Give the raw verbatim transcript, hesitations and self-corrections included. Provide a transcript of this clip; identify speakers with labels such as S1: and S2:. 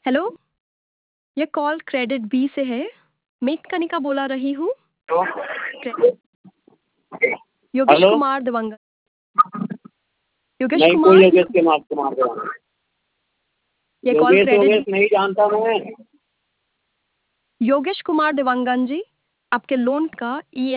S1: Hello, ये call credit B से है। मैं कनिका बोला रही हूँ। योगेश
S2: हेलो।
S1: कुमार दिवंगत। योगेश
S2: नहीं,
S1: कुमार
S2: कोई योगेश कुमार कुमार देवांगन।
S1: ये कॉल
S2: योगेश
S1: क्रेडिट
S2: योगेश नहीं जानता मैं।
S1: योगेश कुमार दिवंगन जी, आपके लोन का ई